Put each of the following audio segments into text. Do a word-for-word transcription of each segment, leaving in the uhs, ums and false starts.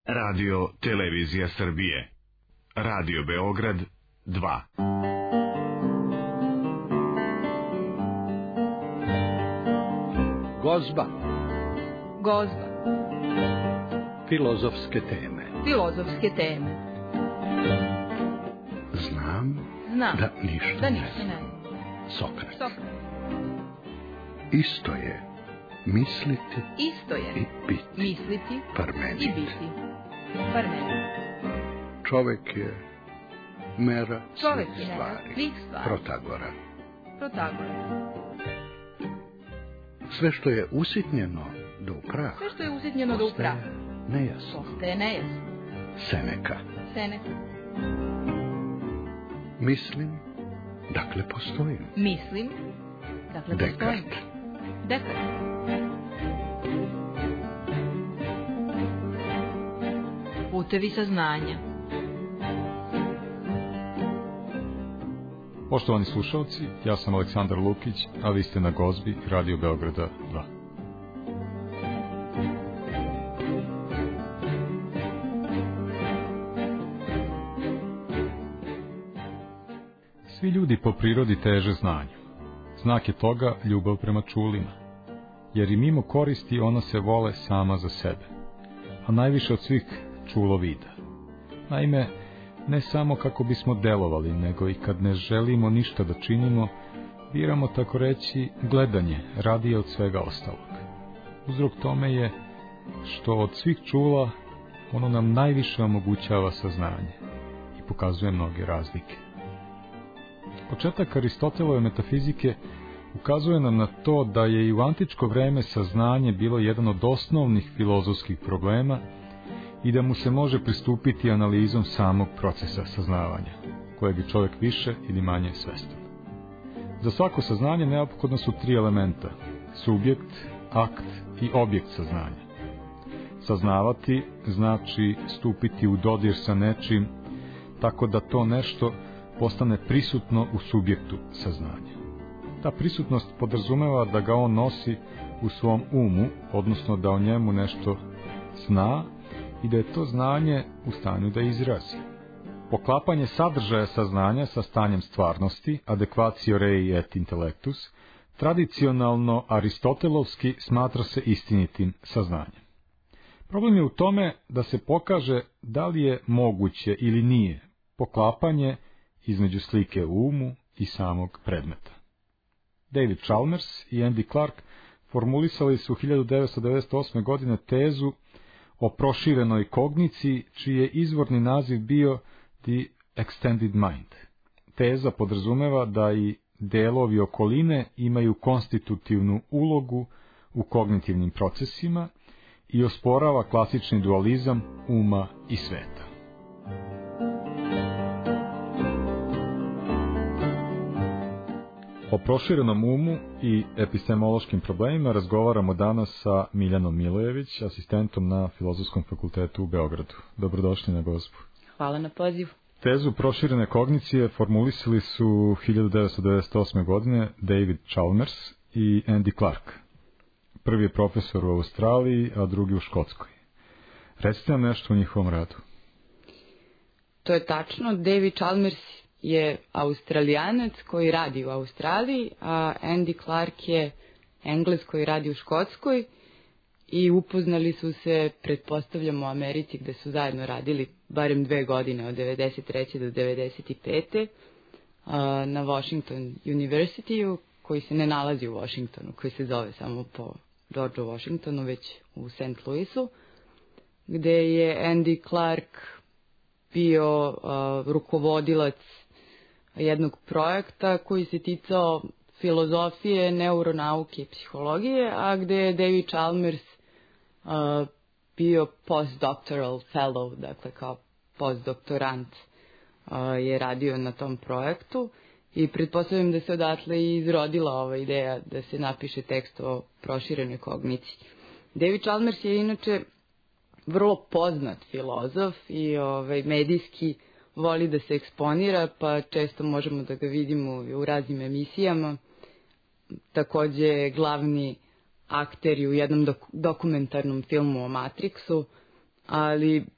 Radio Televizija Srbije. Radio Beograd dva. Gozba. Gozba. Filozofske teme. Filozofske teme. Znam, Znam da ništa da ne ništa znam. ne. Sokrat. Sokrat. Isto je misliti Isto je i biti. misliti Parmenid. i biti. Parmenid. Čovek je mera Čovek svih je mera stvari. svih stvari. Protagora. Protagora. Sve što je usitnjeno do praha Sve što je usitnjeno do praha nejasno. postaje nejasno. Seneka. Seneka. Mislim, dakle postojim. Mislim, dakle Dekart. postojim. Dekart. Putevi saznanja. Poštovani slušalci, ja sam Aleksandar Lukić, a vi ste na Gozbi Radio Beograda dva. Svi ljudi po prirodi teže znanju. Znak je toga ljubav prema čulima, jer i mimo koristi ona se vole sama za sebe, a najviše od svih čulo vida. Naime, ne samo kako bismo delovali, nego i kad ne želimo ništa da činimo, biramo tako reći gledanje radije od svega ostalog. Uzrok tome je što od svih čula ono nam najviše omogućava saznanje i pokazuje mnoge razlike. Početak Aristotelove metafizike ukazuje nam na to da je i u antičko vreme saznanje bilo jedan od osnovnih filozofskih problema i da mu se može pristupiti analizom samog procesa saznavanja, koje bi čovjek više ili manje svestan. Za svako saznanje neophodno su tri elementa: subjekt, akt i objekt saznanja. Saznavati znači stupiti u dodir sa nečim, tako da to nešto postane prisutno u subjektu saznanja. Ta prisutnost podrazumeva da ga on nosi u svom umu, odnosno da o njemu nešto zna i da je to znanje u stanju da izrazi. Poklapanje sadržaja saznanja sa stanjem stvarnosti, adequatio rei et intellectus, tradicionalno aristotelovski smatra se istinitim saznanjem. Problem je u tome da se pokaže da li je moguće ili nije poklapanje između slike u umu i samog predmeta. David Chalmers i Andy Clark formulisali su hiljadu devetsto devedeset osme. godine tezu o proširenoj kogniciji, čiji je izvorni naziv bio The Extended Mind. Teza podrazumeva da i delovi okoline imaju konstitutivnu ulogu u kognitivnim procesima i osporava klasični dualizam uma i sveta. O proširenom umu i epistemološkim problemima razgovaramo danas sa Miljanom Milojević, asistentom na Filozofskom fakultetu u Beogradu. Dobrodošli na Gozbu. Hvala na pozivu. Tezu proširene kognicije formulisali su hiljadu devetsto devedeset osme. godine David Chalmers i Andy Clark. Prvi je profesor u Australiji, a drugi u Škotskoj. Recite nam nešto o njihovom radu. To je tačno. David Chalmers je Australijanac koji radi u Australiji, a Andy Clark je Englez koji radi u Škotskoj i upoznali su se, pretpostavljamo, u Americi, gde su zajedno radili barem dve godine, od devedeset treće do devedeset pete. na Washington University, koji se ne nalazi u Washingtonu, koji se zove samo po Georgeu Washingtonu, već u Saint Louisu, gde je Andy Clark bio uh, rukovodilac jednog projekta koji se ticao filozofije, neuronauke i psihologije, a gde je David Chalmers uh, bio postdoctoral fellow, dakle kao postdoktorant uh, je radio na tom projektu i pretpostavljam da se odatle i izrodila ova ideja da se napiše tekst o proširenoj kogniciji. David Chalmers je inače vrlo poznat filozof i ovaj, medijski voli da se eksponira, pa često možemo da ga vidimo u raznim emisijama. Takođe je glavni akter u jednom dok- dokumentarnom filmu o Matrixu, ali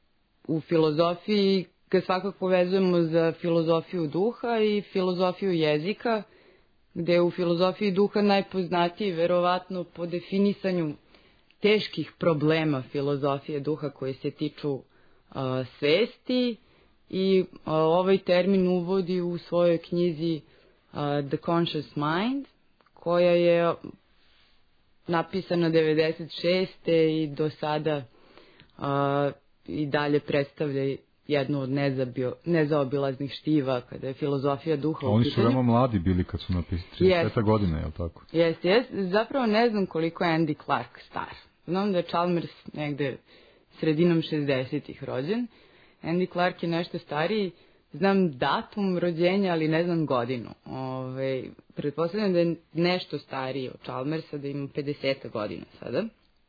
u filozofiji ga svakako povezujemo za filozofiju duha i filozofiju jezika, gde je u filozofiji duha najpoznatiji verovatno po definisanju teških problema filozofije duha koji se tiču uh, svesti i uh, ovaj termin uvodi u svojoj knjizi uh, The Conscious Mind, koja je napisana devedeset šeste i do sada uh, i dalje predstavlja jednu od nezabio, nezaobilaznih štiva kada je filozofija duha u pitanju. Oni su veoma mladi bili kad su napisali, trideseta godina, je li tako? Jeste, jeste. Zapravo ne znam koliko je Andy Clark star. Znam da je Chalmers negde sredinom šezdesetih rođen. Andy Clark je nešto stariji. Znam datum rođenja, ali ne znam godinu. Ove, pretpostavljam da je nešto stariji od Chalmersa, da ima pedeset godina sada.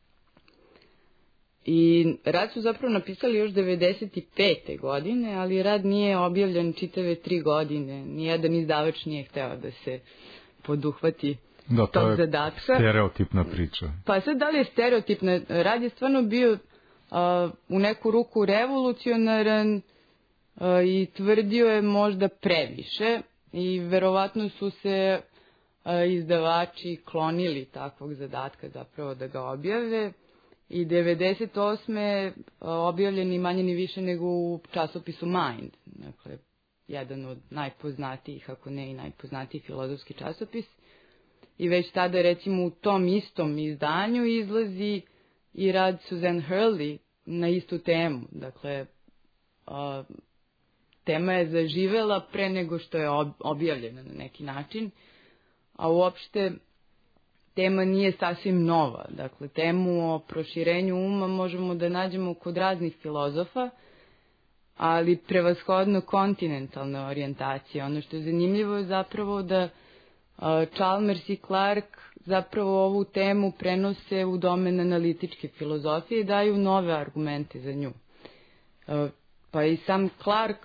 I rad su zapravo napisali još devedeset pete godine, ali rad nije objavljen čitave tri godine. Nijedan izdavač nije hteo da se poduhvati da, to tog je zadatka. Stereotipna priča. Pa sad, da li je stereotipna? Rad je stvarno bio uh, u neku ruku revolucionaran uh, i tvrdio je možda previše i verovatno su se uh, izdavači klonili takvog zadatka zapravo da ga objave. I devedeset osme objavljen ni manje ni više nego u časopisu Mind. Dakle, jedan od najpoznatijih, ako ne i najpoznatiji filozofski časopis. I već tada, recimo, u tom istom izdanju izlazi i rad Suzanne Hurley na istu temu. Dakle, a, tema je zaživela pre nego što je objavljena na neki način, a uopšte tema nije sasvim nova. Dakle, temu o proširenju uma možemo da nađemo kod raznih filozofa, ali prevashodno kontinentalne orijentacije. Ono što je zanimljivo je zapravo da uh, Chalmers i Clark zapravo ovu temu prenose u domen analitičke filozofije i daju nove argumente za nju. Uh, pa i sam Clark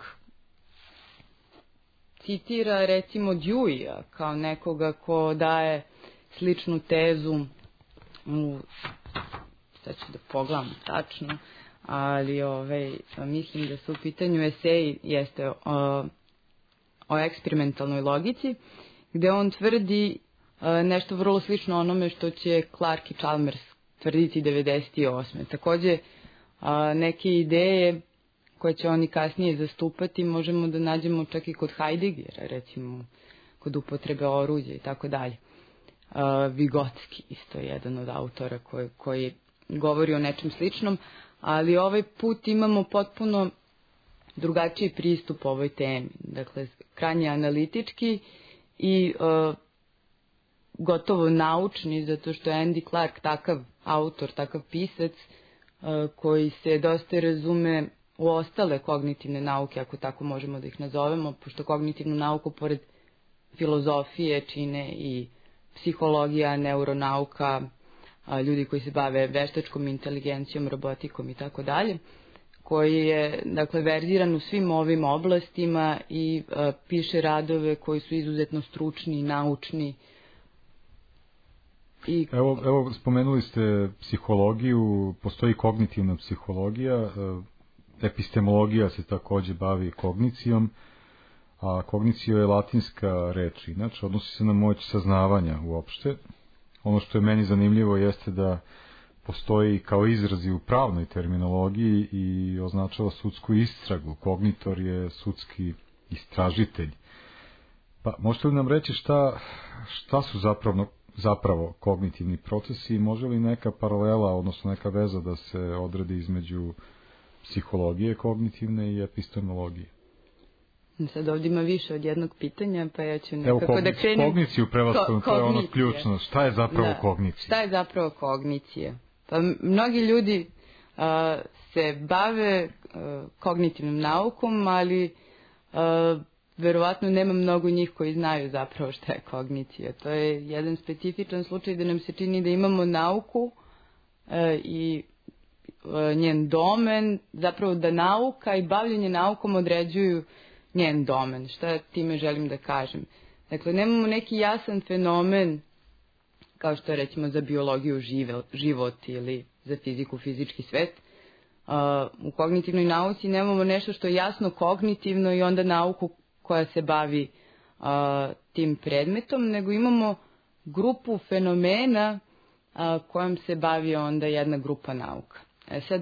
citira recimo Deweyja kao nekoga ko daje sličnu tezu u, sad ću da pogledam tačno, ali ovaj, mislim da su u pitanju eseji jeste o, o eksperimentalnoj logici, gde on tvrdi a, nešto vrlo slično onome što će Clark i Chalmers tvrditi devedeset osme. Takođe, a, neke ideje koje će oni kasnije zastupati možemo da nađemo čak i kod Heideggera, recimo kod upotrebe oruđa i tako dalje. Uh, Vigotski isto je jedan od autora koji, koji govori o nečem sličnom, ali ovaj put imamo potpuno drugačiji pristup ovoj temi. Dakle, krajnje analitički i uh, gotovo naučni, zato što je Andy Clark takav autor, takav pisac uh, koji se dosta razume u ostale kognitivne nauke, ako tako možemo da ih nazovemo, pošto kognitivnu nauku pored filozofije čine i psihologija, neuronauka, ljudi koji se bave veštačkom inteligencijom, robotikom i tako dalje, koji je, dakle, verziran u svim ovim oblastima i a, piše radove koji su izuzetno stručni i naučni. I... Evo, evo, spomenuli ste psihologiju, postoji kognitivna psihologija, epistemologija se takođe bavi kognicijom, a kognicija je latinska reč, inače odnosi se na moć saznavanja uopšte. Ono što je meni zanimljivo jeste da postoji kao izrazi u pravnoj terminologiji i označava sudsku istragu. Kognitor je sudski istražitelj. Pa možete li nam reći šta, šta su zapravo, zapravo kognitivni procesi i može li neka paralela, odnosno neka veza da se odredi između psihologije kognitivne i epistemologije? Sad ovdje ima više od jednog pitanja, pa ja ću nekako Evo, da krenem. Kogniciju prevashodno, to je ono ključno. Šta je zapravo da, kognicija? Šta je zapravo kognicija? Pa mnogi ljudi a, se bave a, kognitivnom naukom, ali a, verovatno nema mnogo njih koji znaju zapravo šta je kognicija. To je jedan specifičan slučaj da nam se čini da imamo nauku a, i a, njen domen, zapravo da nauka i bavljenje naukom određuju njen domen. Šta time želim da kažem? Dakle, nemamo neki jasan fenomen kao što je recimo za biologiju žive, život ili za fiziku fizički svet, u kognitivnoj nauci nemamo nešto što je jasno kognitivno i onda nauku koja se bavi uh, tim predmetom, nego imamo grupu fenomena uh, kojom se bavi onda jedna grupa nauka. E sad,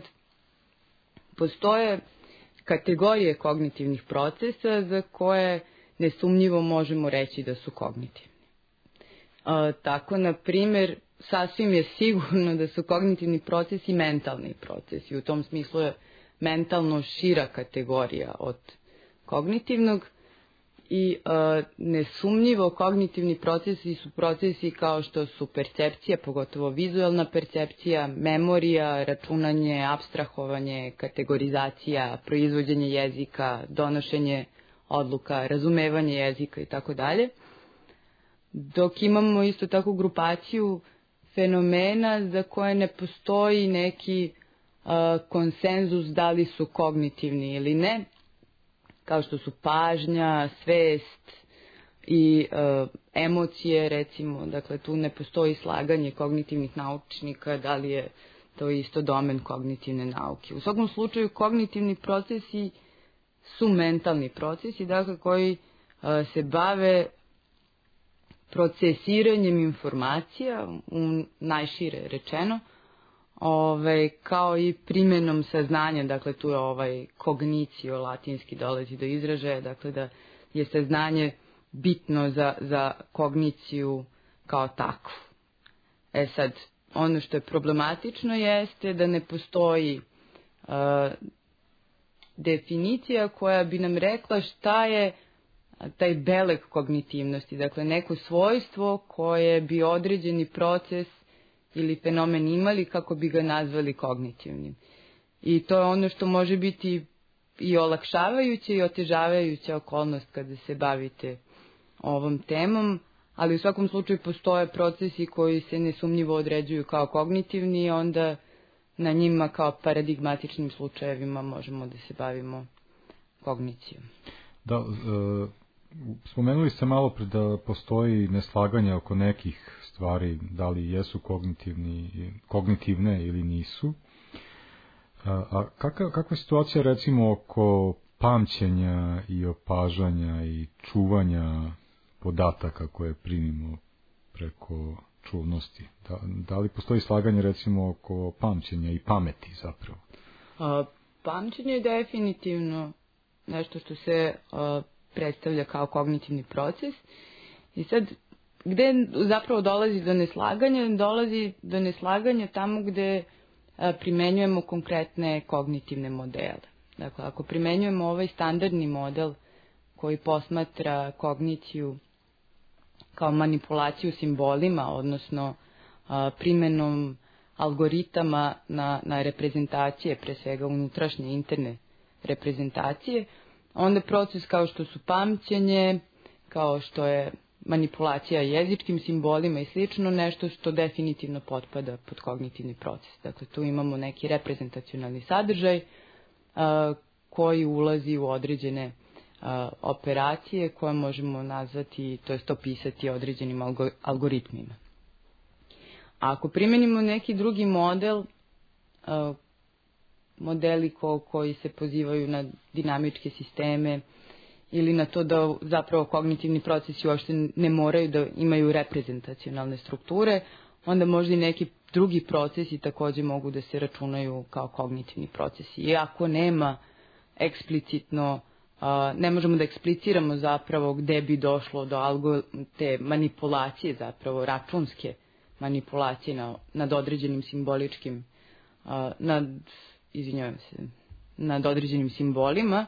postoje kategorije kognitivnih procesa za koje nesumnjivo možemo reći da su kognitivni. Uh, tako, na primjer, sasvim je sigurno da su kognitivni procesi mentalni procesi. U tom smislu je mentalno šira kategorija od kognitivnog i e, nesumnjivo kognitivni procesi su procesi kao što su percepcija, pogotovo vizualna percepcija, memorija, računanje, apstrahovanje, kategorizacija, proizvođenje jezika, donošenje odluka, razumevanje jezika i tako dalje. Dok imamo isto tako grupaciju fenomena za koje ne postoji neki uh, konsenzus da li su kognitivni ili ne, kao što su pažnja, svest i uh, emocije, recimo. Dakle, tu ne postoji slaganje kognitivnih naučnika da li je to isto domen kognitivne nauke. U svakom slučaju, kognitivni procesi su mentalni procesi, dakle, koji uh, se bave procesiranjem informacija, u najšire rečeno, ovaj, kao i primjenom saznanja, dakle tu je ovaj kognicio latinski dolazi do izražaja, dakle da je saznanje bitno za, za kogniciju kao takvu. E sad, ono što je problematično jeste da ne postoji uh, definicija koja bi nam rekla šta je taj beleg kognitivnosti, dakle neko svojstvo koje bi određeni proces ili fenomen imali kako bi ga nazvali kognitivnim. I to je ono što može biti i olakšavajuća i otežavajuća okolnost kada se bavite ovom temom, ali u svakom slučaju postoje procesi koji se nesumnjivo određuju kao kognitivni i onda na njima kao paradigmatičnim slučajevima možemo da se bavimo kognicijom. Da, e... spomenuli ste malo pre da postoji neslaganje oko nekih stvari, da li jesu kognitivni, kognitivne ili nisu. A, a kakva, kakva je situacija recimo oko pamćenja i opažanja i čuvanja podataka koje primimo preko čulnosti? Da, da li postoji slaganje recimo oko pamćenja i pameti zapravo? A, pamćenje je definitivno nešto što se a, predstavlja kao kognitivni proces. I sad, gde zapravo dolazi do neslaganja? Dolazi do neslaganja tamo gde a, primenjujemo konkretne kognitivne modele. Dakle, ako primenjujemo ovaj standardni model koji posmatra kogniciju kao manipulaciju simbolima, odnosno a, primenom algoritama na, na reprezentacije, pre svega unutrašnje interne reprezentacije, onda proces kao što su pamćenje, kao što je manipulacija jezičkim simbolima i slično, nešto što definitivno potpada pod kognitivni proces. Dakle, tu imamo neki reprezentacionalni sadržaj a, koji ulazi u određene a, operacije koje možemo nazvati, to jest opisati određenim algo, algoritmima. A ako primenimo neki drugi model, a, modeli ko, koji se pozivaju na dinamičke sisteme ili na to da zapravo kognitivni procesi uopšte ne moraju da imaju reprezentacionalne strukture, onda možda i neki drugi procesi takođe mogu da se računaju kao kognitivni procesi. Iako nema eksplicitno, ne možemo da ekspliciramo zapravo gde bi došlo do algo, te manipulacije, zapravo računske manipulacije na, nad određenim simboličkim, nad, izvinjavam se, nad određenim simbolima,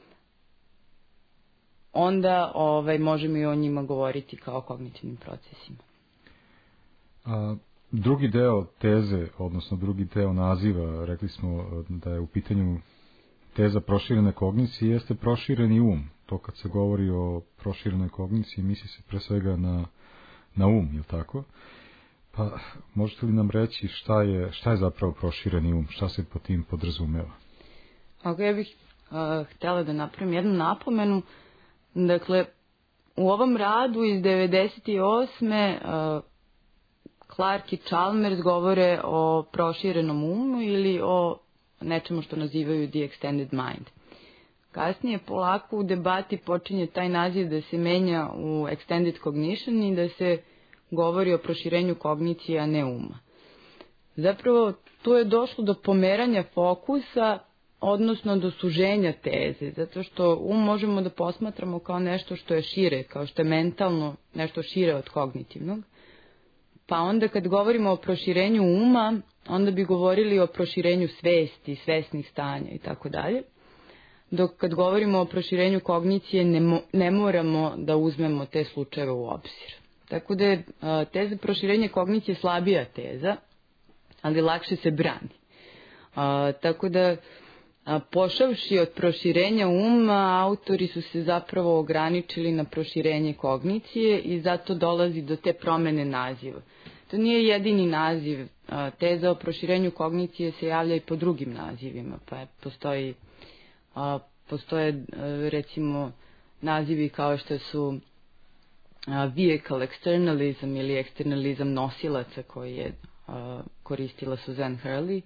onda ovaj, možemo i o njima govoriti kao kognitivnim procesima. A, drugi deo teze, odnosno drugi deo naziva, rekli smo da je u pitanju teza proširene kognicije, jeste prošireni um. To kad se govori o proširenoj kogniciji, misli se pre svega na, na um, je li tako? Pa možete li nam reći šta je, šta je zapravo prošireni um, šta se po tim podrazumeva? Ako ja bih uh, htjela da napravim jednu napomenu, dakle, u ovom radu iz devedeset osme Uh, Clark i Chalmers govore o proširenom umu ili o nečemu što nazivaju the extended mind. Kasnije polako u debati počinje taj naziv da se menja u extended cognition i da se govori o proširenju kognicije, a ne uma. Zapravo tu je došlo do pomeranja fokusa, odnosno do suženja teze, zato što um možemo da posmatramo kao nešto što je šire, kao što je mentalno nešto šire od kognitivnog. Pa onda kad govorimo o proširenju uma, onda bi govorili o proširenju svesti, svesnih stanja i tako dalje. Dok kad govorimo o proširenju kognicije ne, mo, ne moramo da uzmemo te slučajeve u obzir. Tako da je a, teza proširenja kognicije slabija teza, ali lakše se brani. A, tako da a, pošavši od proširenja uma, autori su se zapravo ograničili na proširenje kognicije i zato dolazi do te promene naziva. To nije jedini naziv. A, teza o proširenju kognicije se javlja i po drugim nazivima, pa postoji A, postoje recimo nazivi kao što su a, vehicle externalism ili eksternalizam nosilaca koji je a, koristila Suzanne Hurley,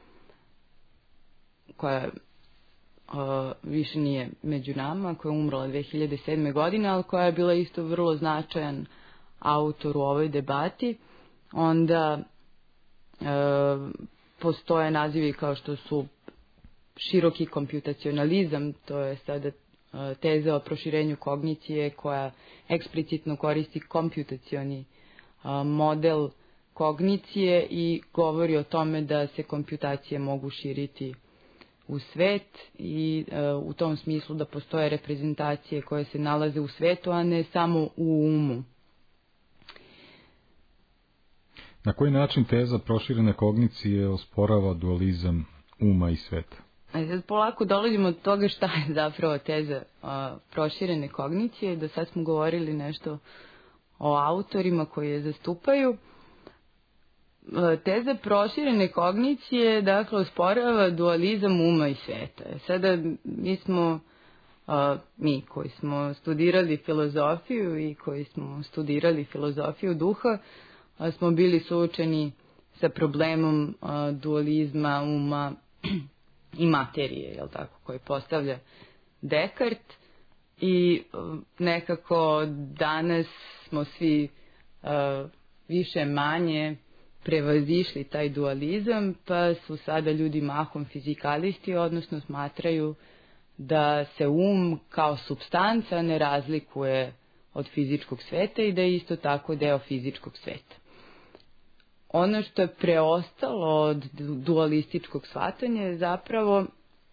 koja a, više nije među nama, koja je umrla dve hiljade sedme. godine, ali koja je bila isto vrlo značajan autor u ovoj debati. Onda a, postoje nazivi kao što su široki komputacionalizam, to je sada teza o proširenju kognicije koja eksplicitno koristi komputacioni model kognicije i govori o tome da se komputacije mogu širiti u svet i u tom smislu da postoje reprezentacije koje se nalaze u svetu, a ne samo u umu. Na koji način teza proširene kognicije osporava dualizam uma i sveta? A sad polako dolazimo od toga šta je zapravo teza a, proširene kognicije. Do sad smo govorili nešto o autorima koji je zastupaju. A, teza proširene kognicije, dakle, osporava dualizam uma i sveta. Sada mi smo, a, mi koji smo studirali filozofiju i koji smo studirali filozofiju duha, a, smo bili suočeni sa problemom a, dualizma uma i materije, jel tako, koji postavlja Descartes i nekako danas smo svi uh, više manje prevazišli taj dualizam, pa su sada ljudi mahom fizikalisti, odnosno smatraju da se um kao supstanca ne razlikuje od fizičkog sveta i da je isto tako deo fizičkog sveta. Ono što je preostalo od dualističkog shvatanja je zapravo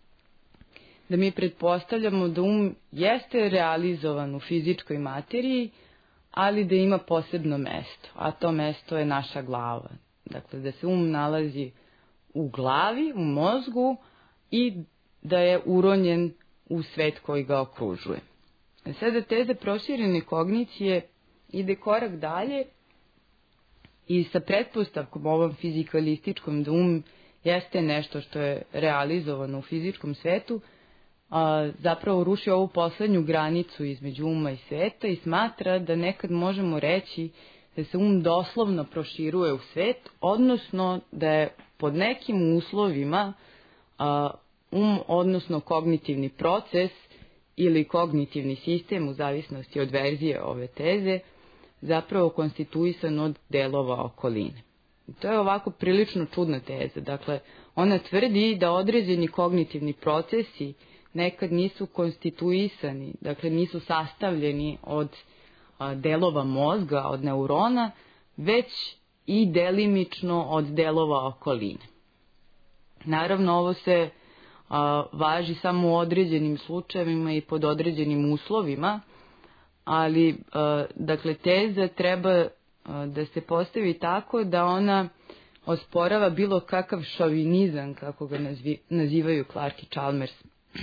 da mi pretpostavljamo da um jeste realizovan u fizičkoj materiji, ali da ima posebno mesto, a to mesto je naša glava. Dakle, da se um nalazi u glavi, u mozgu i da je uronjen u svet koji ga okružuje. Sada teza proširene kognicije ide korak dalje i sa pretpostavkom ovom fizikalističkom da um jeste nešto što je realizovano u fizičkom svetu, a, zapravo ruši ovu poslednju granicu između uma i sveta i smatra da nekad možemo reći da se um doslovno proširuje u svet, odnosno da je pod nekim uslovima a, um, odnosno kognitivni proces ili kognitivni sistem, u zavisnosti od verzije ove teze, zapravo konstituisan od delova okoline. To je ovako prilično čudna teza. Dakle, ona tvrdi da određeni kognitivni procesi nekad nisu konstituisani, dakle nisu sastavljeni od a, delova mozga, od neurona, već i delimično od delova okoline. Naravno, ovo se a, važi samo u određenim slučajevima i pod određenim uslovima, ali, a, dakle, teza treba a, da se postavi tako da ona osporava bilo kakav šovinizam, kako ga nazvi, nazivaju Clarke i Chalmers,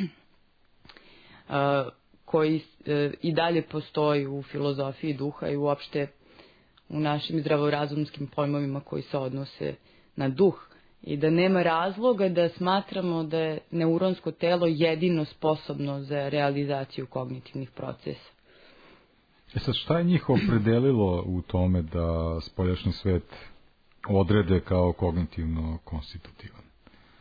a, koji a, i dalje postoji u filozofiji duha i uopšte u našim zdravorazumskim pojmovima koji se odnose na duh. I da nema razloga da smatramo da je neuronsko telo jedino sposobno za realizaciju kognitivnih procesa. E sad, šta je njih opredelilo u tome da spoljašnji svet odrede kao kognitivno konstitutivan?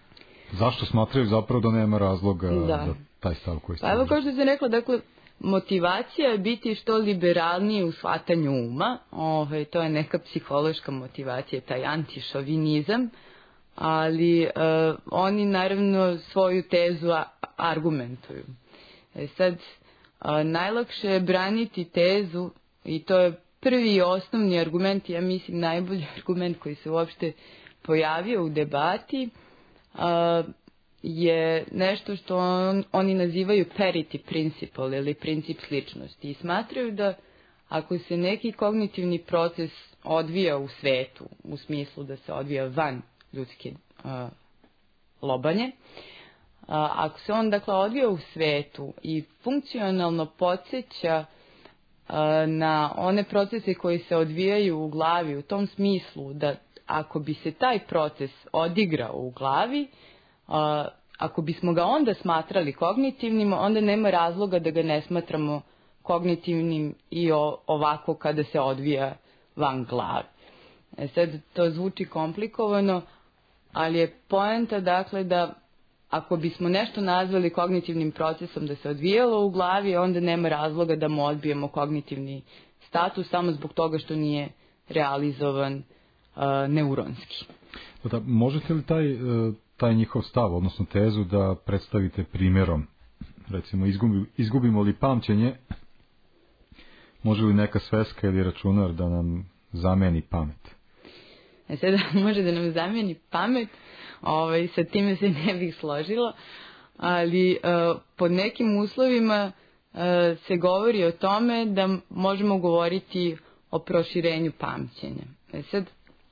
Zašto smatraju zapravo da nema razloga Da. da taj stav koji ste... Pa evo kao što sam rekla, dakle, motivacija je biti što liberalniji u shvatanju uma, Ove, to je neka psihološka motivacija, taj antišovinizam, ali e, oni naravno svoju tezu a, argumentuju. E sad, a, najlakše je braniti tezu, i to je prvi i osnovni argument, ja mislim najbolji argument koji se uopšte pojavio u debati, a, je nešto što on, oni nazivaju parity principle ili princip sličnosti, i smatraju da ako se neki kognitivni proces odvija u svetu, u smislu da se odvija van ljudske uh, lobanje, uh, ako se on dakle odvija u svetu i funkcionalno podsjeća uh, na one procese koji se odvijaju u glavi, u tom smislu da ako bi se taj proces odigrao u glavi, uh, ako bismo ga onda smatrali kognitivnim, onda nema razloga da ga ne smatramo kognitivnim i o, ovako kada se odvija van glave. E sad, to zvuči komplikovano, ali je poenta dakle da ako bismo nešto nazvali kognitivnim procesom da se odvijalo u glavi, onda nema razloga da mu odbijemo kognitivni status samo zbog toga što nije realizovan uh, neuronski. Da, možete li taj, taj njihov stav, odnosno tezu, da predstavite primjerom? Recimo, izgubi, izgubimo li pamćenje, može li neka sveska ili računar da nam zameni pamet? E sada može da nam zameni pamet, ovaj, sa time se ne bih složila, ali uh, pod nekim uslovima uh, se govori o tome da možemo govoriti o proširenju pamćenja. E sad,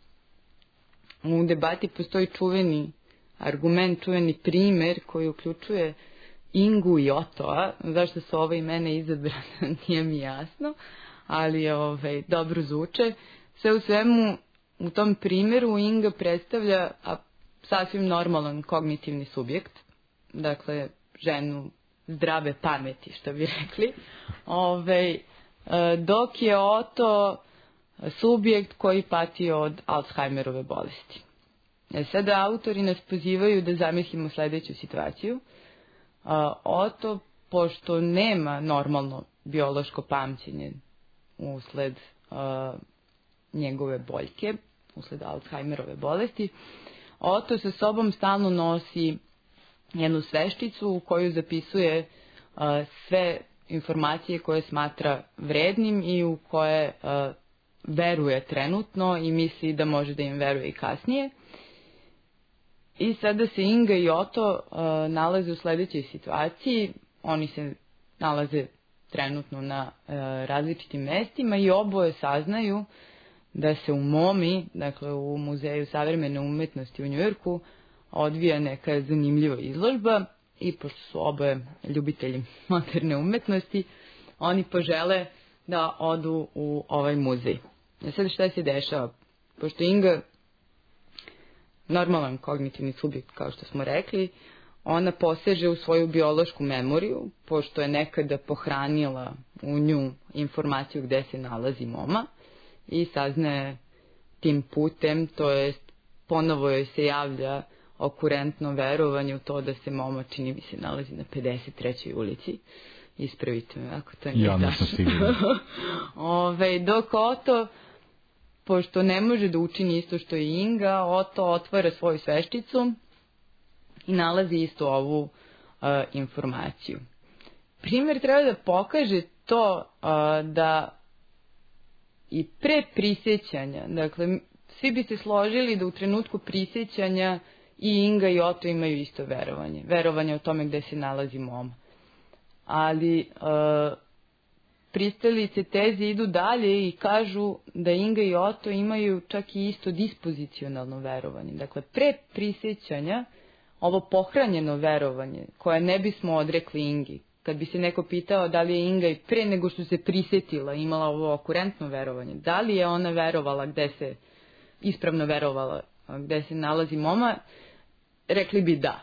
u debati postoji čuveni argument, čuveni primjer koji uključuje Ingu i Otoa. Zašto su ove imena izabrane nije mi jasno, ali ovaj, dobro zvuče. Sve u svemu, u tom primjeru Inga predstavlja a, sasvim normalan kognitivni subjekt, dakle ženu zdrave pameti, što bi rekli, Ove, dok je Oto subjekt koji pati od Alzheimerove bolesti. E sada autori nas pozivaju da zamislimo sljedeću situaciju. Oto, pošto nema normalno biološko pamćenje usled a, njegove boljke, usled Alzheimerove bolesti, Oto sa sobom stalno nosi jednu svešticu u koju zapisuje a, sve informacije koje smatra vrednim i u koje a, veruje trenutno i misli da može da im veruje i kasnije. I sada se Inga i Oto uh, nalaze u sljedećoj situaciji. Oni se nalaze trenutno na uh, različitim mestima i oboje saznaju da se u MoMI, dakle u Muzeju savremene umetnosti u Njujorku, odvija neka zanimljiva izložba i pošto su oboje ljubitelji moderne umetnosti, oni požele da odu u ovaj muzej. A sad šta se dešava? Pošto Inga normalan kognitivni subjekt, kao što smo rekli, ona poseže u svoju biološku memoriju, pošto je nekada pohranila u nju informaciju gde se nalazi moma i saznaje tim putem, to jest ponovo joj se javlja okurentno verovanje u to da se moma, čini mi se, nalazi na pedeset trećoj ulici. Ispravite me ako to nije ja tačno. Ove, dok Oto, pošto ne može da učini isto što i Inga, Oto otvara svoju svešticu i nalazi isto ovu uh, informaciju. Primjer treba da pokaže to uh, da i pre prisjećanja, dakle, svi bi se složili da u trenutku prisjećanja i Inga i Oto imaju isto verovanje. Verovanje o tome gde se nalazi moma. Ali uh, pristalice teze idu dalje i kažu da Inga i Oto imaju čak i isto dispozicionalno verovanje. Dakle, pre prisjećanja, ovo pohranjeno verovanje, koje ne bismo odrekli Ingi, kad bi se neko pitao da li je Inga i pre nego što se prisjetila imala ovo okurentno verovanje, da li je ona verovala gde se, ispravno verovala gde se nalazi moma, rekli bi da.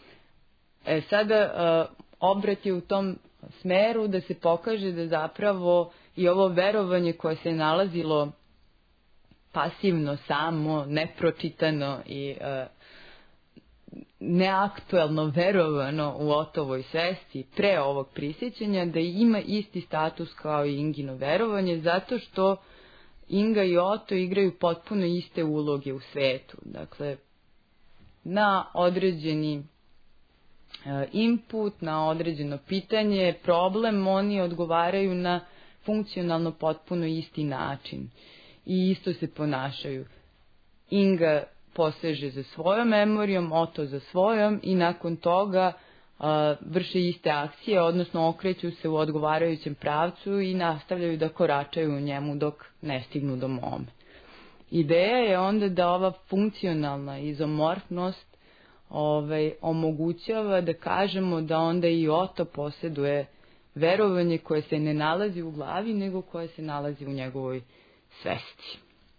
E sada, uh, obrat je u tom smeru da se pokaže da zapravo i ovo verovanje koje se nalazilo pasivno, samo, nepročitano i uh, neaktuelno verovano u Otovoj svesti pre ovog prisjećanja da ima isti status kao i Ingino verovanje, zato što Inga i Oto igraju potpuno iste uloge u svetu. Dakle, na određeni input, na određeno pitanje, problem, oni odgovaraju na funkcionalno potpuno isti način i isto se ponašaju. Inga poseže za svojom memorijom, Oto za svojom i nakon toga a, vrše iste akcije, odnosno okreću se u odgovarajućem pravcu i nastavljaju da koračaju u njemu dok ne stignu do mome. Ideja je onda da ova funkcionalna izomorfnost ovaj, omogućava da kažemo da onda i Oto posjeduje verovanje koje se ne nalazi u glavi, nego koje se nalazi u njegovoj svesti.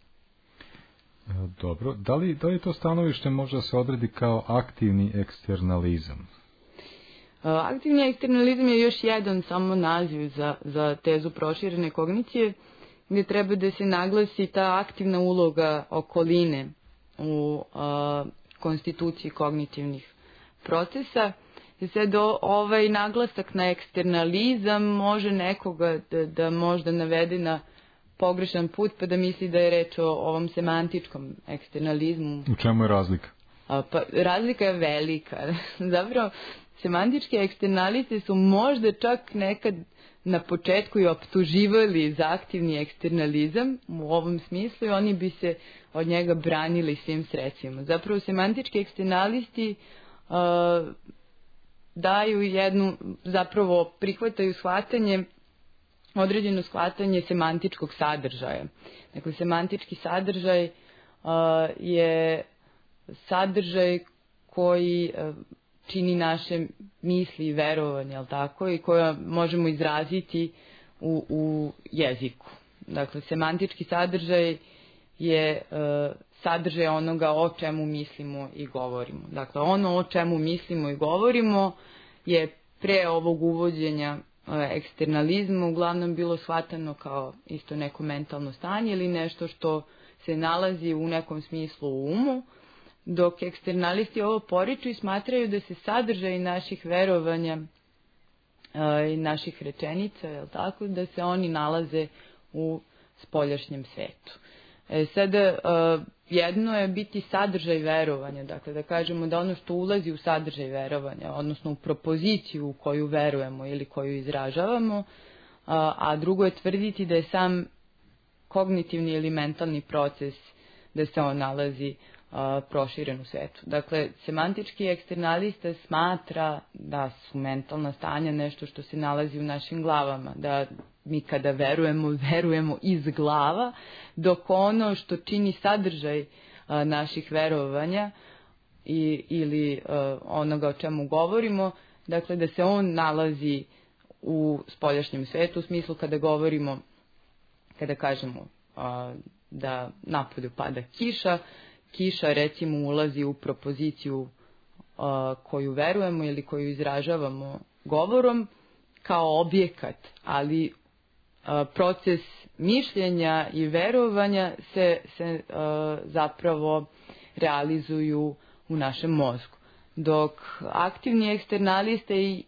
Dobro. Da li, da li to stanovište može se odredi kao aktivni eksternalizam? Aktivni eksternalizam je još jedan samo naziv za, za tezu proširene kognicije, gdje treba da se naglasi ta aktivna uloga okoline u a, konstituciji kognitivnih procesa. I sad ovaj naglasak na eksternalizam može nekoga da, da možda navede na pogrešan put, pa da misli da je reč o ovom semantičkom eksternalizmu. U čemu je razlika? A, pa, razlika je velika. Zapravo, semantičke eksternaliste su možda čak nekad na početku i optuživali za aktivni eksternalizam u ovom smislu i oni bi se od njega branili svim sredstvima. Zapravo, semantički eksternalisti a, daju jednu, zapravo prihvataju shvatanje, određeno shvatanje semantičkog sadržaja. Dakle, semantički sadržaj uh, je sadržaj koji uh, čini naše misli i verovanje, jel tako, i koja možemo izraziti u, u jeziku. Dakle, semantički sadržaj je uh, sadržaj onoga o čemu mislimo i govorimo. Dakle, ono o čemu mislimo i govorimo je pre ovog uvođenja eksternalizma uglavnom bilo shvatano kao isto neko mentalno stanje ili nešto što se nalazi u nekom smislu u umu, dok eksternalisti ovo poriču i smatraju da se sadržaj naših verovanja i naših rečenica, je li tako, da se oni nalaze u spoljašnjem svetu. E, sada, jedno je biti sadržaj verovanja, dakle da kažemo da ono što ulazi u sadržaj verovanja, odnosno u propoziciju u koju verujemo ili koju izražavamo, a, a drugo je tvrditi da je sam kognitivni ili mentalni proces, da se on nalazi a, proširen u svetu. Dakle, semantički eksternalista smatra da su mentalna stanja nešto što se nalazi u našim glavama, da mi kada verujemo, verujemo iz glava, dok ono što čini sadržaj a, naših verovanja i, ili a, onoga o čemu govorimo, dakle da se on nalazi u spoljašnjem svetu, u smislu kada govorimo, kada kažemo a, da napolju pada kiša, kiša recimo ulazi u propoziciju a, koju verujemo ili koju izražavamo govorom kao objekat, ali proces mišljenja i verovanja se, se uh, zapravo realizuju u našem mozgu. Dok aktivni eksternaliste i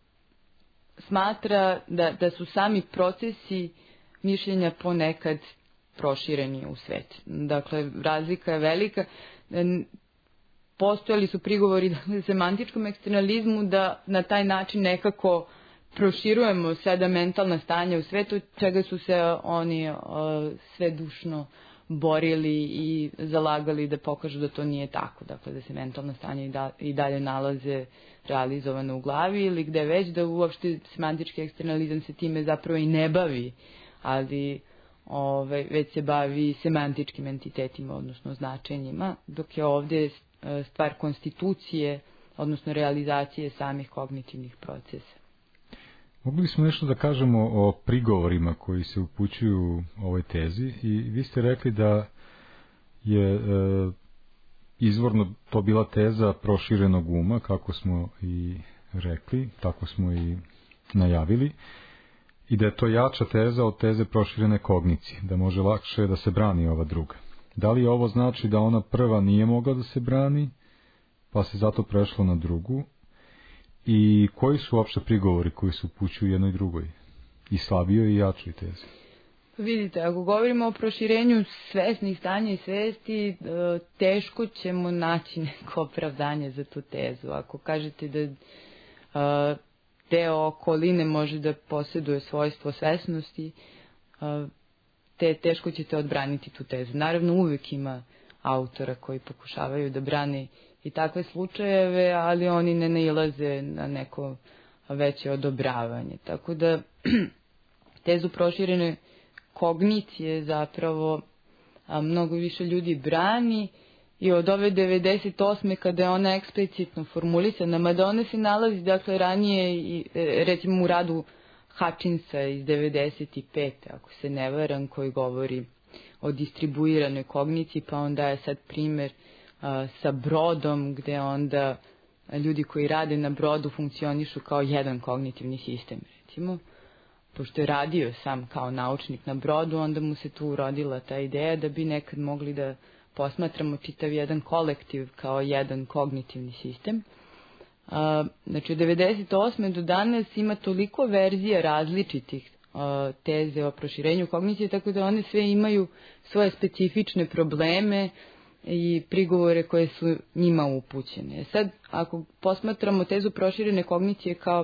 smatra da, da su sami procesi mišljenja ponekad prošireni u svet. Dakle, razlika je velika. Postojali su prigovori da semantičkom eksternalizmu da na taj način nekako proširujemo sada mentalna stanja u svetu, čega su se oni uh, svedušno borili i zalagali da pokažu da to nije tako. Dakle, da se mentalna stanja i, da, i dalje nalaze realizovane u glavi ili gde već, da uopšte semantički eksternalizam se time zapravo i ne bavi, ali ove, već se bavi semantičkim entitetima, odnosno značenjima, dok je ovdje stvar konstitucije, odnosno realizacije samih kognitivnih procesa. Mogli smo nešto da kažemo o prigovorima koji se upućuju ovoj tezi i vi ste rekli da je e, izvorno to bila teza proširenog uma, kako smo i rekli, tako smo i najavili, i da je to jača teza od teze proširene kognicije, da može lakše da se brani ova druga. Da li ovo znači da ona prva nije mogla da se brani pa se zato prešlo na drugu. I koji su uopšte prigovori koji se upućuju jednoj drugoj? I slabijoj i jačoj tezi? Vidite, ako govorimo o proširenju svesnih stanja i svesti, teško ćemo naći neko opravdanje za tu tezu. Ako kažete da deo okoline može da posjeduje svojstvo svesnosti, te teško ćete odbraniti tu tezu. Naravno, uvijek ima autora koji pokušavaju da brane i takve slučajeve, ali oni ne nailaze na neko veće odobravanje. Tako da tezu proširene kognicije zapravo a, mnogo više ljudi brani i od ove devedeset osme kada je ona eksplicitno formulisana, mada ona se nalazi dakle ranije i, recimo u radu Hutchinsa iz devedeset pete ako se ne varam, koji govori o distribuiranoj kogniciji, pa onda je sad primer a, sa brodom gde onda ljudi koji rade na brodu funkcionišu kao jedan kognitivni sistem, recimo. Pošto je radio sam kao naučnik na brodu, onda mu se tu urodila ta ideja da bi nekad mogli da posmatramo čitav jedan kolektiv kao jedan kognitivni sistem. A, znači od devedeset osme do danas ima toliko verzija različitih a, teze o proširenju kognicije, tako da one sve imaju svoje specifične probleme i prigovore koje su njima upućene. Sad, ako posmatramo tezu proširene kognicije kao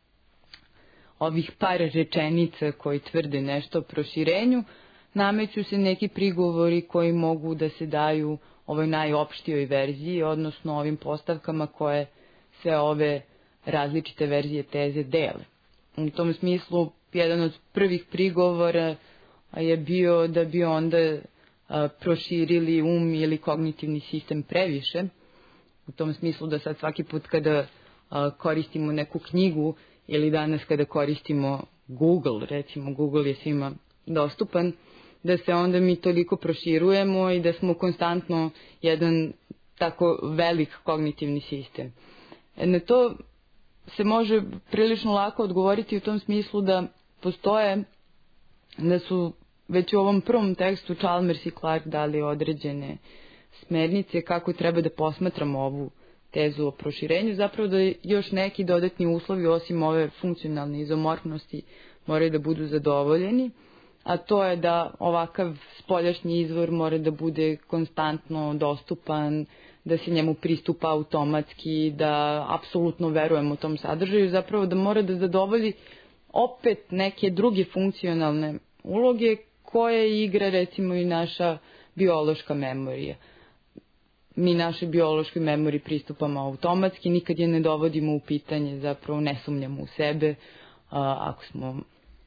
ovih par rečenica koji tvrde nešto o proširenju, nameću se neki prigovori koji mogu da se daju ovoj najopštijoj verziji, odnosno ovim postavkama koje sve ove različite verzije teze dele. U tom smislu, jedan od prvih prigovora je bio da bi onda a, proširili um ili kognitivni sistem previše, u tom smislu da sad svaki put kada a, koristimo neku knjigu ili danas kada koristimo Google, recimo Google je svima dostupan, da se onda mi toliko proširujemo i da smo konstantno jedan tako velik kognitivni sistem. Na to se može prilično lako odgovoriti u tom smislu da postoje, da su već u ovom prvom tekstu Chalmers i Clark dali određene smernice kako treba da posmatramo ovu tezu o proširenju, zapravo da još neki dodatni uslovi osim ove funkcionalne izomorfnosti moraju da budu zadovoljeni, a to je da ovakav spoljašnji izvor mora da bude konstantno dostupan, da se njemu pristupa automatski, da apsolutno verujemo tom sadržaju, zapravo da mora da zadovolji opet neke druge funkcionalne uloge koje igra recimo i naša biološka memorija. Mi našoj biološkoj memoriji pristupamo automatski, nikad je ne dovodimo u pitanje, zapravo ne sumnjamo u sebe, a, ako smo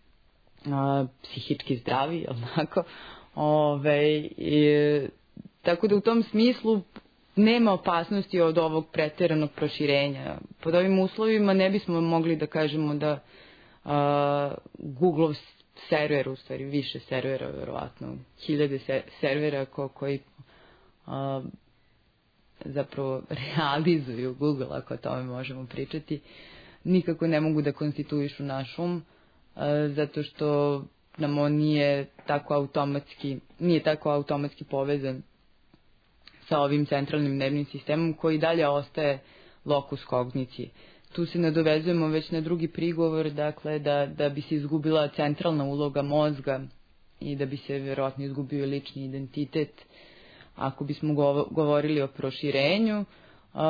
a, psihički zdravi, jel tako? Ove, i, tako da u tom smislu nema opasnosti od ovog pretjeranog proširenja. Pod ovim uslovima ne bismo mogli da kažemo da a, Google server, u stvari više servera, verovatno, hiljade servera ko, koji a, zapravo realizuju Google, ako o tome možemo pričati, nikako ne mogu da konstituišu naš um, zato što nam on nije tako automatski, nije tako automatski povezan sa ovim centralnim nervnim sistemom koji dalje ostaje lokus kognicije. Tu se nadovezujemo već na drugi prigovor, dakle da, da bi se izgubila centralna uloga mozga i da bi se vjerojatno izgubio lični identitet. Ako bismo govorili o proširenju, uh,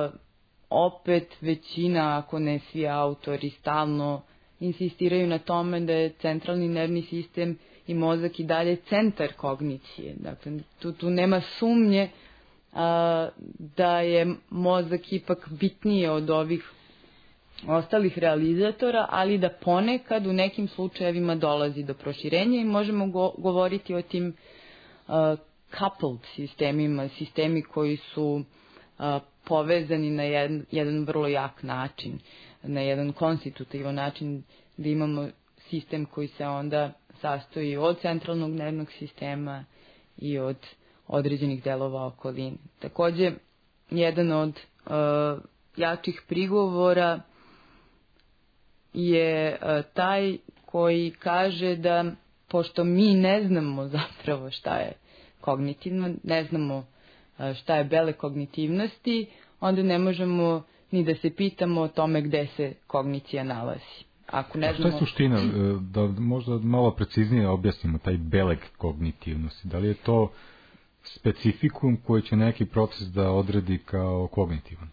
opet većina, ako ne svi autori, stalno insistiraju na tome da je centralni nervni sistem i mozak i dalje centar kognicije. Dakle, tu, tu nema sumnje uh, da je mozak ipak bitnije od ovih ostalih realizatora, ali da ponekad u nekim slučajevima dolazi do proširenja i možemo go- govoriti o tim uh, coupled sistemima, sistemi koji su a, povezani na jedan, jedan vrlo jak način, na jedan konstitutivan način, gdje imamo sistem koji se onda sastoji od centralnog nervnog sistema i od određenih delova okoline. Također, jedan od a, jačih prigovora je a, taj koji kaže da, pošto mi ne znamo zapravo šta je kognitivno, ne znamo šta je bele kognitivnosti, onda ne možemo ni da se pitamo o tome gde se kognicija nalazi. Ako ne A šta znamo... je suština? Da možda malo preciznije objasnimo taj beleg kognitivnosti. Da li je to specifikum koji će neki proces da odredi kao kognitivan?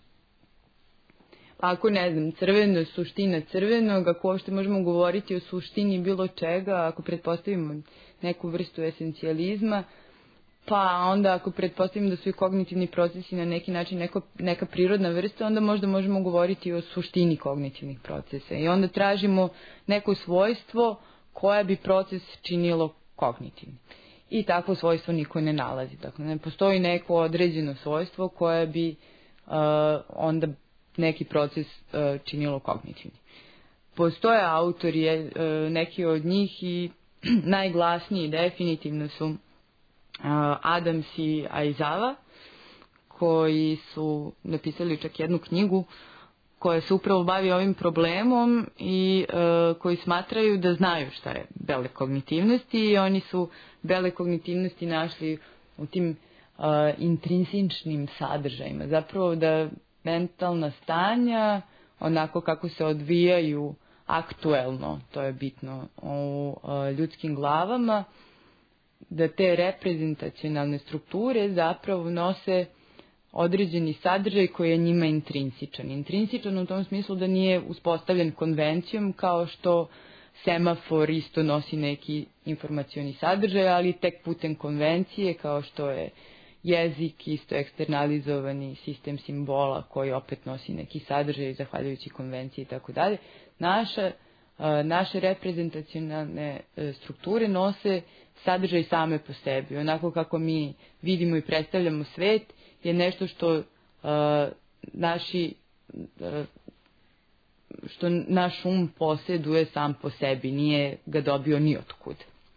Ako ne znam, crveno, suština crvenog, ako uopšte možemo govoriti o suštini bilo čega, ako pretpostavimo neku vrstu esencijalizma, pa onda ako pretpostavimo da su i kognitivni procesi na neki način neko, neka prirodna vrsta, onda možda možemo govoriti o suštini kognitivnih procesa. I onda tražimo neko svojstvo koje bi proces činilo kognitivnim. I takvo svojstvo niko ne nalazi. Dakle, ne postoji neko određeno svojstvo koje bi uh, onda neki proces uh, činilo kognitivni. Postoje autori, uh, neki od njih i najglasniji definitivno su Adams i Aizawa, koji su napisali čak jednu knjigu koja se upravo bavi ovim problemom i e, koji smatraju da znaju šta je bele kognitivnosti i oni su bele kognitivnosti našli u tim e, intrinsičnim sadržajima. Zapravo da mentalna stanja, onako kako se odvijaju aktuelno, to je bitno, u e, ljudskim glavama, da te reprezentacionalne strukture zapravo nose određeni sadržaj koji je njima intrinsičan. Intrinsičan u tom smislu da nije uspostavljen konvencijom kao što semafor isto nosi neki informacioni sadržaj, ali tek putem konvencije kao što je jezik isto eksternalizovani sistem simbola koji opet nosi neki sadržaj zahvaljujući konvenciji i tako dalje. Naša, naše reprezentacionalne strukture nose sadržaj same po sebi. Onako kako mi vidimo i predstavljamo svet je nešto što uh, naši uh, što naš um posjeduje sam po sebi, nije ga dobio ni otkud.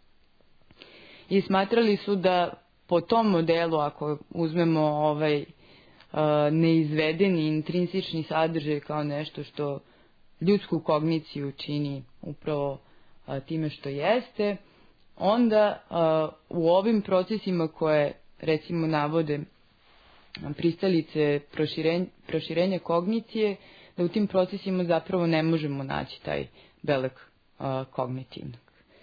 I smatrali su da po tom modelu, ako uzmemo ovaj uh, neizvedeni intrinsični sadržaj kao nešto što ljudsku kogniciju čini upravo uh, time što jeste, onda uh, u ovim procesima koje recimo navode pristalice proširenja, proširenja kognicije, da u tim procesima zapravo ne možemo naći taj beleg uh, kognitivnog.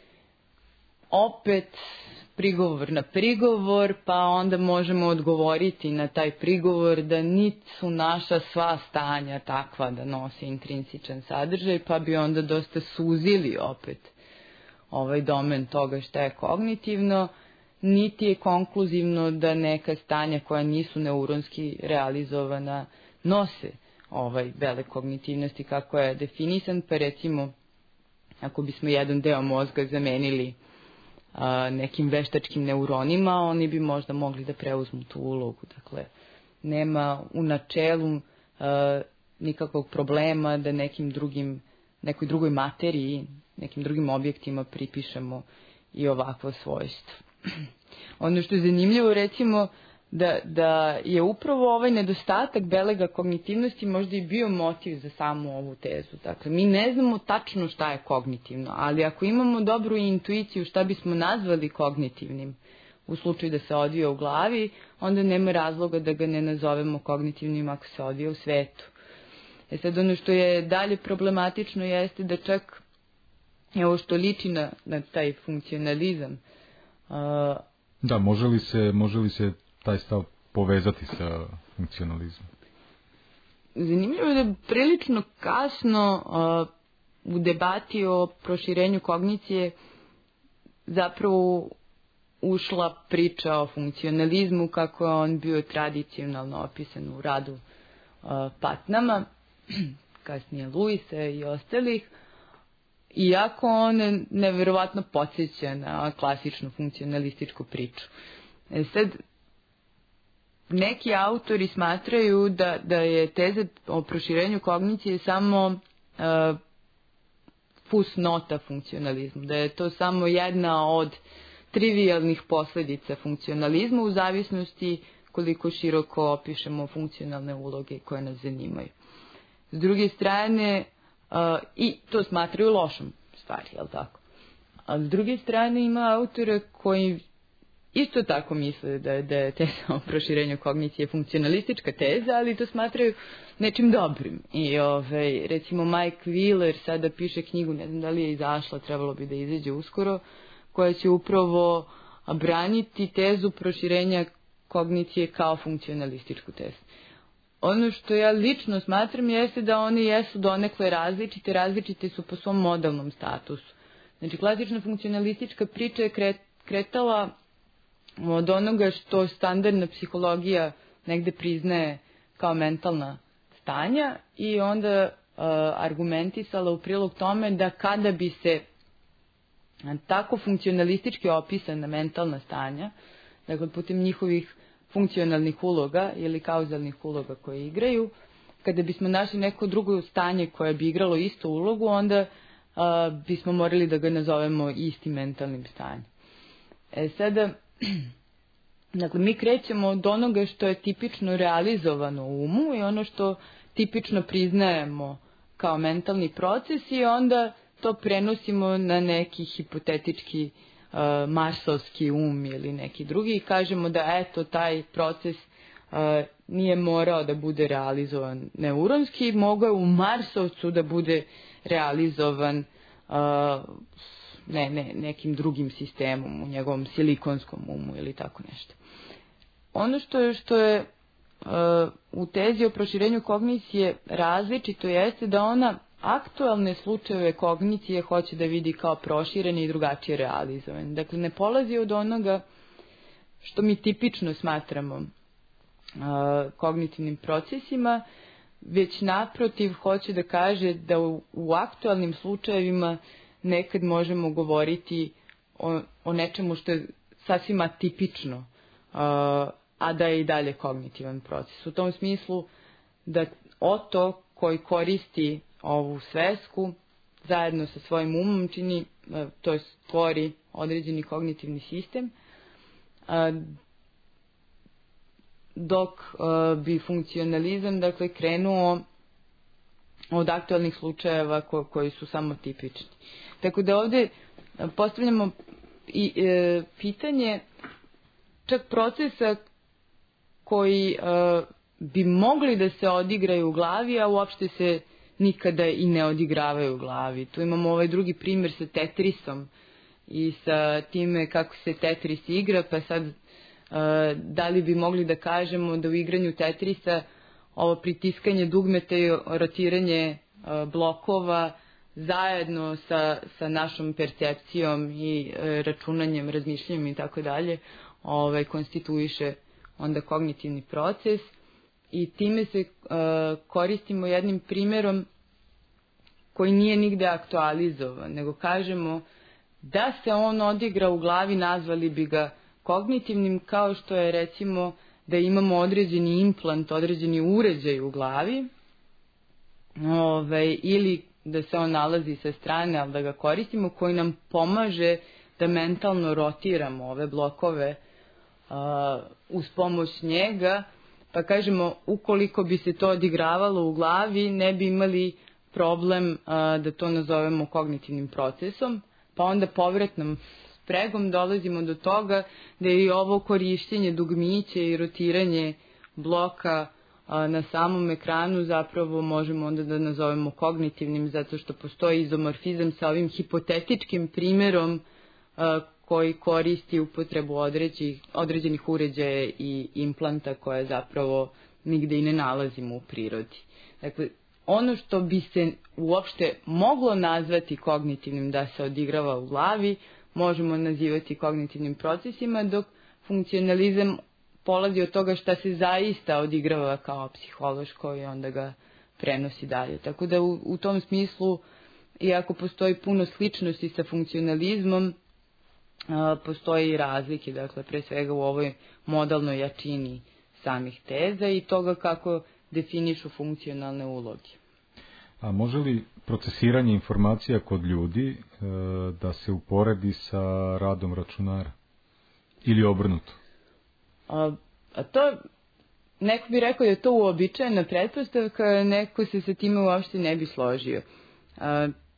Opet prigovor na prigovor, pa onda možemo odgovoriti na taj prigovor da niti su naša sva stanja takva da nose intrinsičan sadržaj, pa bi onda dosta suzili opet ovaj domen toga šta je kognitivno, niti je konkluzivno da neka stanja koja nisu neuronski realizovana nose ovaj beleg kognitivnosti kako je definisan, pa recimo ako bismo jedan deo mozga zamenili a, nekim veštačkim neuronima, oni bi možda mogli da preuzmu tu ulogu. Dakle, nema u načelu a, nikakvog problema da nekim drugim, nekoj drugoj materiji, nekim drugim objektima pripišemo i ovakvo svojstvo. Ono što je zanimljivo, recimo, da, da je upravo ovaj nedostatak belega kognitivnosti možda i bio motiv za samu ovu tezu. Dakle, mi ne znamo tačno šta je kognitivno, ali ako imamo dobru intuiciju šta bismo nazvali kognitivnim, u slučaju da se odvija u glavi, onda nema razloga da ga ne nazovemo kognitivnim ako se odvija u svetu. E sad, ono što je dalje problematično jeste da čak ovo što liči na, na taj funkcionalizam. Uh, da, može li se, može li se taj stav povezati sa funkcionalizmom? Zanimljivo je da prilično kasno uh, u debati o proširenju kognicije zapravo ušla priča o funkcionalizmu kako je on bio tradicionalno opisan u radu uh, Patnama, kasnije Luisa i ostalih, iako on neverovatno podsjeća na klasičnu funkcionalističku priču. E sad, neki autori smatraju da, da je teza o proširenju kognicije samo uh, fusnota funkcionalizmu, da je to samo jedna od trivialnih posledica funkcionalizma u zavisnosti koliko široko opišemo funkcionalne uloge koje nas zanimaju. S druge strane, uh, i to smatraju lošom stvari, jel tako? A s druge strane ima autora koji isto tako misle da, da je teza o proširenju kognicije funkcionalistička teza, ali to smatraju nečim dobrim. I ovaj, recimo Mike Wheeler sada piše knjigu, ne znam da li je izašla, trebalo bi da izađe uskoro, koja će upravo braniti tezu proširenja kognicije kao funkcionalističku tezu. Ono što ja lično smatram jeste da one jesu donekle različite, različite su po svom modalnom statusu. Znači, klasična funkcionalistička priča je kretala od onoga što standardna psihologija negde priznaje kao mentalna stanja i onda uh, argumentisala u prilog tome da kada bi se tako funkcionalistički opisana mentalna stanja, dakle putem njihovih funkcionalnih uloga ili kauzalnih uloga koje igraju, kada bismo našli neko drugo stanje koje bi igralo istu ulogu, onda uh, bismo morali da ga nazovemo istim mentalnim stanjem. E sada, dakle, mi krećemo od onoga što je tipično realizovano u umu i ono što tipično priznajemo kao mentalni proces i onda to prenosimo na neki hipotetički uh, marsovski um ili neki drugi i kažemo da eto taj proces uh, nije morao da bude realizovan neuronski, mogao je u Marsovcu da bude realizovan uh, ne, ne, nekim drugim sistemom, u njegovom silikonskom umu ili tako nešto. Ono što je, što je uh, u tezi o proširenju kognicije različito jeste da ona aktualne slučajeve kognicije hoće da vidi kao proširene i drugačije realizovane. Dakle, ne polazi od onoga što mi tipično smatramo uh, kognitivnim procesima, već naprotiv hoće da kaže da u, u aktualnim slučajevima nekad možemo govoriti o, o nečemu što je sasvim atipično, uh, a da je i dalje kognitivan proces. U tom smislu da Oto koji koristi ovu svesku zajedno sa svojim umom čini, to je stvori određeni kognitivni sistem, dok bi funkcionalizam, dakle, krenuo od aktualnih slučajeva ko, koji su samo tipični. Tako da ovde postavljamo i e, pitanje čak procesa koji e, bi mogli da se odigraju u glavi, a uopšte se nikada i ne odigravaju u glavi. Tu imamo ovaj drugi primjer sa Tetrisom i sa time kako se Tetris igra, pa sad uh, da li bi mogli da kažemo da u igranju Tetrisa ovo pritiskanje dugmeta i rotiranje uh, blokova zajedno sa, sa našom percepcijom i uh, računanjem, razmišljanjem i tako dalje, ovaj, konstituiše onda kognitivni proces. I time se uh, koristimo jednim primjerom koji nije nigde aktualizovan, nego kažemo da se on odigra u glavi, nazvali bi ga kognitivnim, kao što je recimo da imamo određeni implant, određeni uređaj u glavi, ovaj, ili da se on nalazi sa strane, ali da ga koristimo, koji nam pomaže da mentalno rotiramo ove blokove uh, uz pomoć njega. Pa kažemo, ukoliko bi se to odigravalo u glavi, ne bi imali problem a, da to nazovemo kognitivnim procesom, pa onda povratnom spregom dolazimo do toga da je i ovo korištenje dugmića i rotiranje bloka a, na samom ekranu zapravo možemo onda da nazovemo kognitivnim, zato što postoji izomorfizam sa ovim hipotetičkim primjerom a, koji koristi upotrebu određenih, određenih uređaja i implanta koje zapravo nigde i ne nalazimo u prirodi. Dakle, ono što bi se uopšte moglo nazvati kognitivnim da se odigrava u glavi, možemo nazivati kognitivnim procesima, dok funkcionalizam polazi od toga šta se zaista odigrava kao psihološko i onda ga prenosi dalje. Tako da u, u tom smislu, iako postoji puno sličnosti sa funkcionalizmom, postoje i razlike, dakle, pre svega u ovoj modalnoj jačini samih teza i toga kako definišu funkcionalne uloge. A može li procesiranje informacija kod ljudi e, da se uporedi sa radom računara? Ili obrnuto? A, a to, neko bi rekao da je to uobičajena pretpostavka, neko se sa time uopšte ne bi složio. A,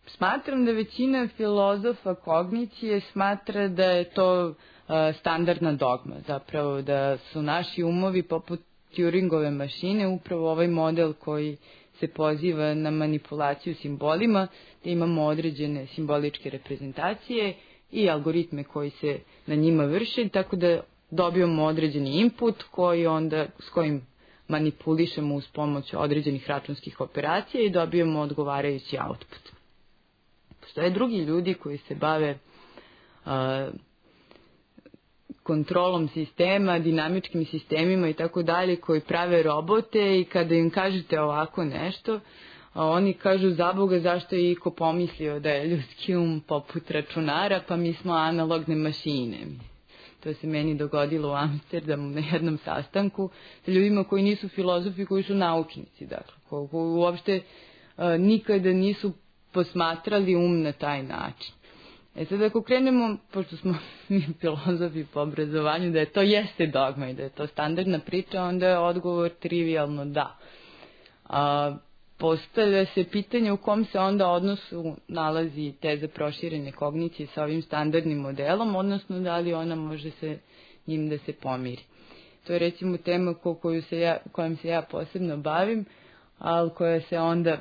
smatram da većina filozofa kognicije smatra da je to uh, standardna dogma, zapravo da su naši umovi poput Turingove mašine, upravo ovaj model koji se poziva na manipulaciju simbolima, da imamo određene simboličke reprezentacije i algoritme koji se na njima vrše, tako da dobijamo određeni input koji onda, s kojim manipulišemo uz pomoć određenih računskih operacija i dobijemo odgovarajući output. Postoje drugi ljudi koji se bave a, kontrolom sistema, dinamičkim sistemima i tako dalje, koji prave robote i kada im kažete ovako nešto, a oni kažu, za Boga, zašto je iko pomislio da je ljudski um poput računara, pa mi smo analogne mašine. To se meni dogodilo u Amsterdamu na jednom sastanku sa ljudima koji nisu filozofi, koji su naučnici, dakle, koji uopšte a, nikada nisu posmatrali um na taj način. E sad ako krenemo, pošto smo mi filozofi po obrazovanju, da je to jeste dogma i da je to standardna priča, onda je odgovor trivialno da. A, postavlja se pitanje u kom se onda odnosu nalazi teza proširene kognicije sa ovim standardnim modelom, odnosno da li ona može se njim da se pomiri. To je recimo tema ko, koju se ja, kojom se ja posebno bavim, ali koja se onda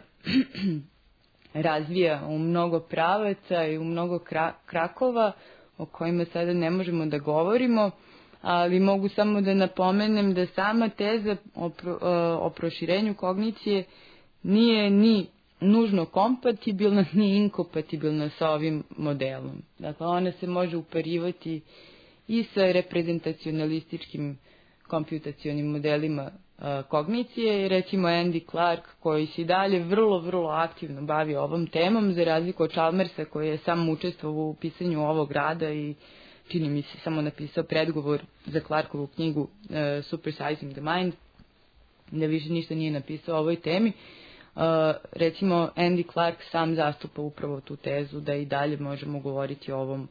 razvija u mnogo pravaca i u mnogo kra, krakova o kojima sada ne možemo da govorimo, ali mogu samo da napomenem da sama teza o, pro, o proširenju kognicije nije ni nužno kompatibilna, ni inkompatibilna sa ovim modelom. Dakle, ona se može uparivati i sa reprezentacionalističkim komputacionim modelima a, kognicije. Recimo Andy Clark, koji se dalje vrlo, vrlo aktivno bavi ovom temom, za razliku od Chalmersa, koji je sam učestvovao u pisanju ovog rada i čini mi se samo napisao predgovor za Clarkovu knjigu uh, Supersizing the Mind, da više ništa nije napisao o ovoj temi. Uh, recimo Andy Clark sam zastupa upravo tu tezu da i dalje možemo govoriti o ovom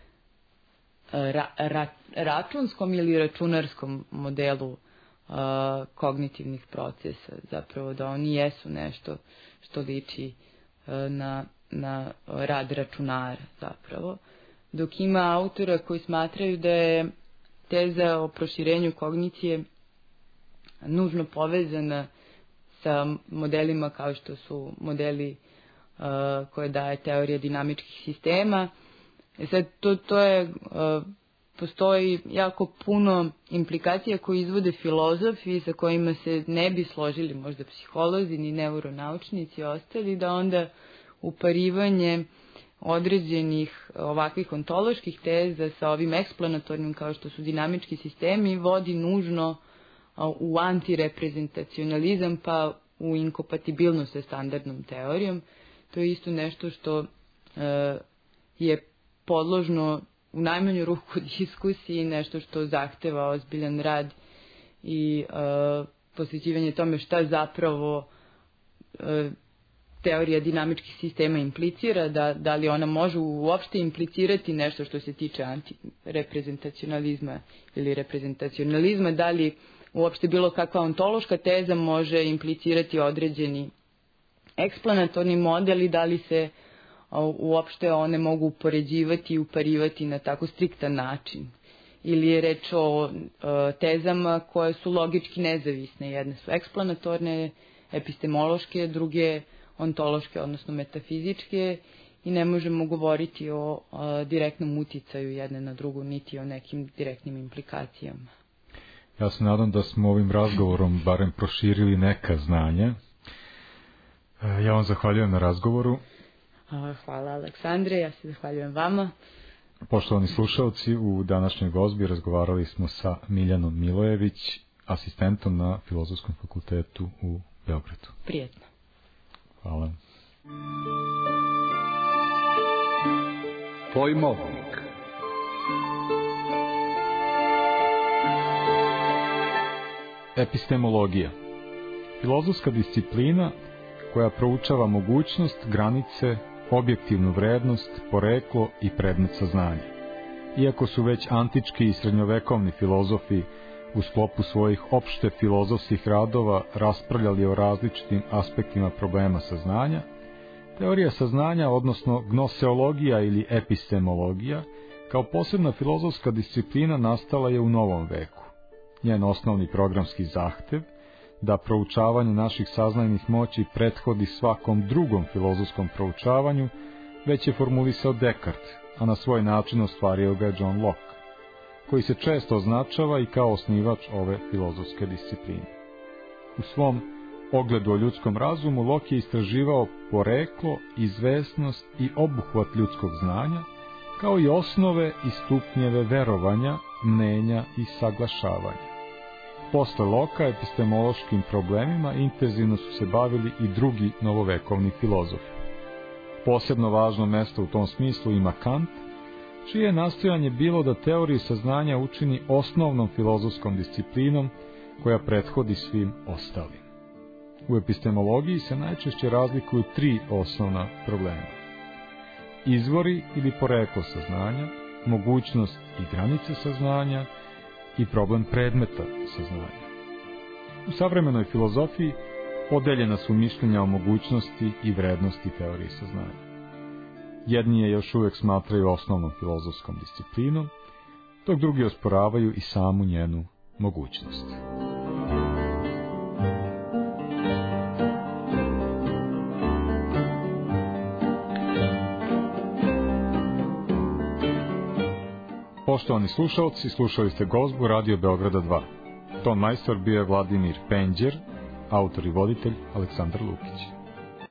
ra, ra, računskom ili računarskom modelu uh, kognitivnih procesa, zapravo da oni jesu nešto što liči uh, na, na rad računara zapravo, dok ima autora koji smatraju da je teza o proširenju kognicije nužno povezana sa modelima kao što su modeli uh, koje daje teorija dinamičkih sistema. E sad, to, to je, uh, postoji jako puno implikacija koje izvode filozofi sa kojima se ne bi složili možda psiholozi ni neuronaučnici i ostali, da onda uparivanje određenih ovakvih ontoloških teza sa ovim eksplanatornim kao što su dinamički sistemi vodi nužno u antireprezentacionalizam pa u inkompatibilnost sa standardnom teorijom. To je isto nešto što uh, je podložno u najmanju ruku diskusiji, nešto što zahteva ozbiljan rad i uh, posvećivanje tome šta zapravo uh, teorija dinamičkih sistema implicira, da, da li ona može uopšte implicirati nešto što se tiče antireprezentacionalizma ili reprezentacionalizma, da li uopšte bilo kakva ontološka teza može implicirati određeni eksplanatorni model i da li se uopšte one mogu upoređivati i uparivati na tako striktan način. Ili je reč o tezama koje su logički nezavisne. Jedne su eksplanatorne, epistemološke, druge ontološke, odnosno metafizičke, i ne možemo govoriti o direktnom uticaju jedne na drugu, niti o nekim direktnim implikacijama. Ja se nadam da smo ovim razgovorom barem proširili neka znanja. Ja vam zahvaljujem na razgovoru. Hvala Aleksandre, ja se zahvaljujem vama. Poštovani slušalci, u današnjoj gozbi razgovarali smo sa Miljanom Milojević, asistentom na Filozofskom fakultetu u Beogradu. Prijetno. Hvala. Pojmovnik. Epistemologija. Filozofska disciplina koja proučava mogućnost, granice, objektivnu vrednost, poreklo i predmet saznanja. Iako su već antički i srednjovekovni filozofi u sklopu svojih opšte filozofskih radova raspravljali o različitim aspektima problema saznanja, Teorija saznanja, odnosno gnoseologija ili epistemologija, kao posebna filozofska disciplina nastala je u novom veku. Njen osnovni programski zahtev, da proučavanje naših saznajnih moći prethodi svakom drugom filozofskom proučavanju, već je formulisao Descartes, a na svoj način ostvario ga je John Locke, koji se često označava i kao osnivač ove filozofske discipline. U svom ogledu o ljudskom razumu Locke je istraživao poreklo, izvesnost i obuhvat ljudskog znanja, kao i osnove i stupnjeve verovanja, mnenja i saglašavanja. Posle Locka epistemološkim problemima intenzivno su se bavili i drugi novovekovni filozofi. Posebno važno mesto u tom smislu ima Kant, čije je nastojanje bilo da teoriju saznanja učini osnovnom filozofskom disciplinom koja prethodi svim ostalim. U epistemologiji se najčešće razlikuju tri osnovna problema: izvori ili poreklo saznanja, mogućnost i granice saznanja i problem predmeta saznanja. U savremenoj filozofiji podeljena su mišljenja o mogućnosti i vrednosti teorije saznanja. Jedni je još uvek smatraju osnovnom filozofskom disciplinom, dok drugi osporavaju i samu njenu mogućnost. Poštovani slušalci, slušali ste gozbu Radio Beograda dva. Ton majstor bio je Vladimir Penđer, autor i voditelj Aleksandar Lukić.